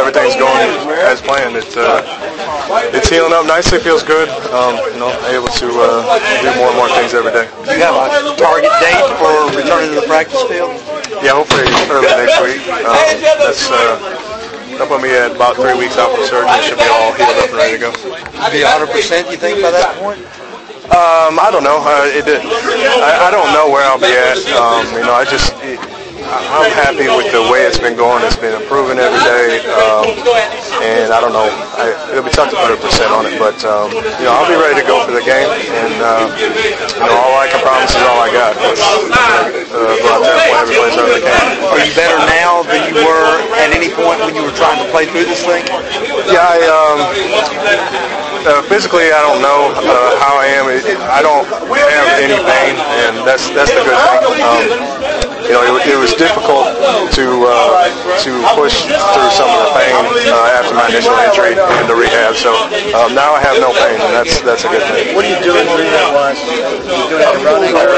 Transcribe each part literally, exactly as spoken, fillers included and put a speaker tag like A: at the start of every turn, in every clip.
A: everything's going as planned. It's uh, it's healing up nicely. Feels good. Um, you know, able to uh, do more and more things every day.
B: Do you have a target date for returning to the practice field?
A: Yeah, hopefully early next week. Um, that's uh, that'll put me at about three weeks out from surgery. Should be all healed up and ready to go.
B: Be one hundred percent, you think, by that point?
A: Um, I don't know. Uh, it, it, I, I don't know where I'll be at. Um, you know, I just, it, I'm happy with the way it's been going. It's been improving every day. Um, and I don't know. I, it'll be tough to put a percent on it, but um, you know, I'll be ready to go for the game. And uh, you know, all I can promise is all I got. Let's uh, go out there and play every place I really can.
B: Are you better now than you were at any point when you were trying to play through this thing?
A: Yeah, I. Um, Uh, physically, I don't know uh, how I am. It, it, I don't have any pain, and that's that's the good thing. Um, you know, it, it was difficult to uh, to push through some of the pain uh, after my initial injury and the rehab. So um, now I have no pain, and that's that's a good thing.
B: What are you doing rehab-wise? You doing any running? Or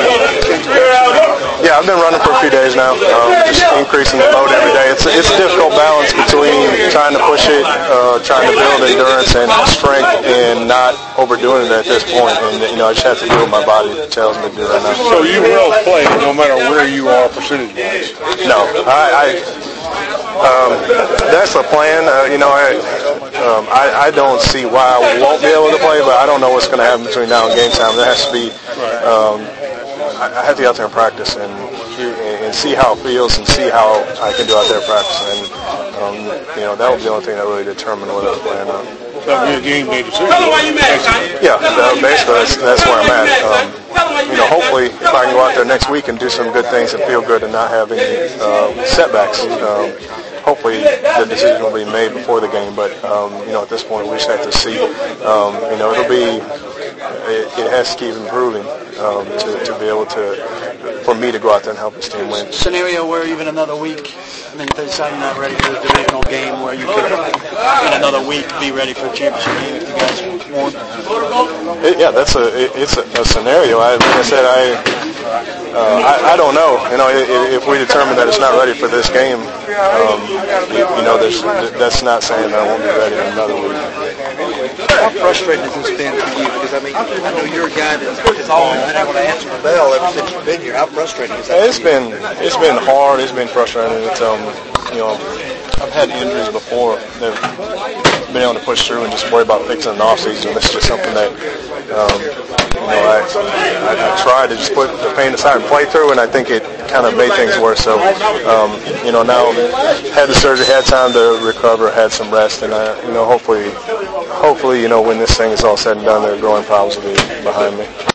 A: yeah, I've been running for a few days now. Um, just increasing the load every day. It's it's a difficult balance between trying to push it, uh, trying to build endurance and strength, and not overdoing it at this point. And you know, I just have to do what my body tells me to do right now.
C: So you will play no matter where you are percentage-wise?
A: No, I. I um, that's a plan. Uh, you know, I, um, I I don't see why I won't be able to play, but I don't know what's going to happen between now and game time. There has to be. Um, I have to get out there and practice and and see how it feels and see how I can do out there practicing. And um, you know, that was the only thing that really determined whether I was playing or not.
C: That'll be a game day decision.
A: Yeah, uh, basically that's, that's where I'm at. Um, you know, hopefully if I can go out there next week and do some good things and feel good and not have any uh, setbacks, um, hopefully the decision will be made before the game. But um, you know, at this point we just have to see. Um, you know, it'll be. It, it has to keep improving um, to, to be able to, for me to go out there and help this team win.
B: Scenario where even another week, I mean, if they decide you're not ready for the divisional game, where you could, in another week, be ready for a championship game if you guys won?
A: It, yeah, that's a it, it's a, a scenario. I, like I said, I, uh, I I don't know. You know, if, if we determine that it's not ready for this game, um, you, you know, there's, that's not saying that I won't be ready in another week.
B: How frustrating has this been for you? Because I mean, I know you're a guy that has always been able to answer the bell ever since you've been here. How frustrating is that?
A: It's been it's been hard. It's been frustrating. It's um you know, I've had injuries before. They've been able to push through and just worry about fixing in the off season. This is just something that um, you know I, I I tried to just put the pain aside and play through, and I think it kind of made things worse. So um, you know, now had the surgery, had time to recover, had some rest, and I you know hopefully hopefully you know when this thing is all said and done, the growing problems will be behind me.